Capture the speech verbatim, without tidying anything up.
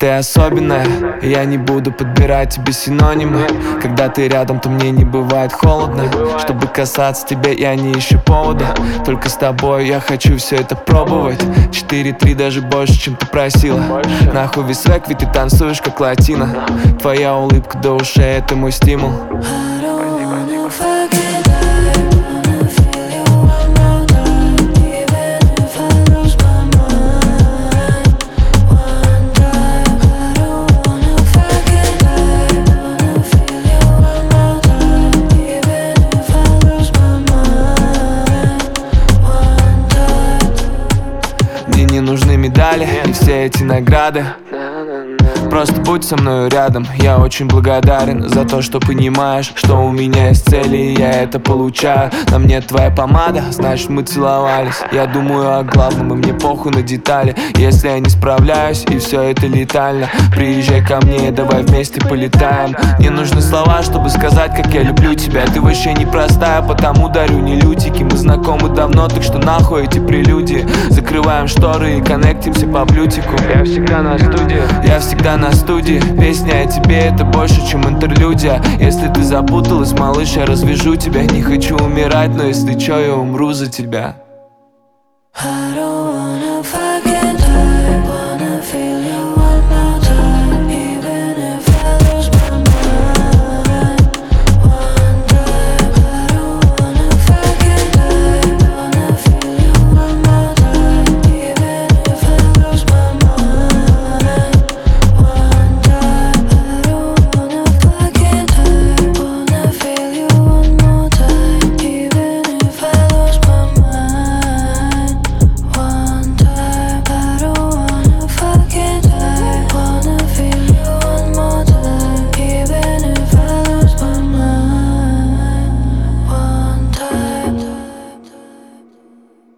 Ты особенная, я не буду подбирать тебе синонимы. Когда ты рядом, то мне не бывает холодно. Чтобы касаться тебя, я не ищу повода. Только с тобой я хочу все это пробовать. Четыре три даже больше, чем ты просила. Нахуй весь век, ведь ты танцуешь как латина. Твоя улыбка до ушей, это мой стимул. Мне не нужны медали и все эти награды. Просто будь со мною рядом. Я очень благодарен за то, что понимаешь, что у меня есть цели, и я это получаю. На мне твоя помада, значит мы целовались. Я думаю о главном, и мне похуй на детали. Если я не справляюсь, и все это летально, приезжай ко мне, и давай вместе полетаем. Не нужны слова, чтобы сказать, как я люблю тебя. Ты вообще непростая, потому дарю не лютики. Мы знакомы давно, так что нахуй эти прелюдии. Закрываем шторы и коннектимся по блютику. Я всегда на студии, я всегда на студии. Песня о тебе — это больше, чем интерлюдия. Если ты запуталась, малыш, я развяжу тебя. Не хочу умирать, но если чё, я умру за тебя.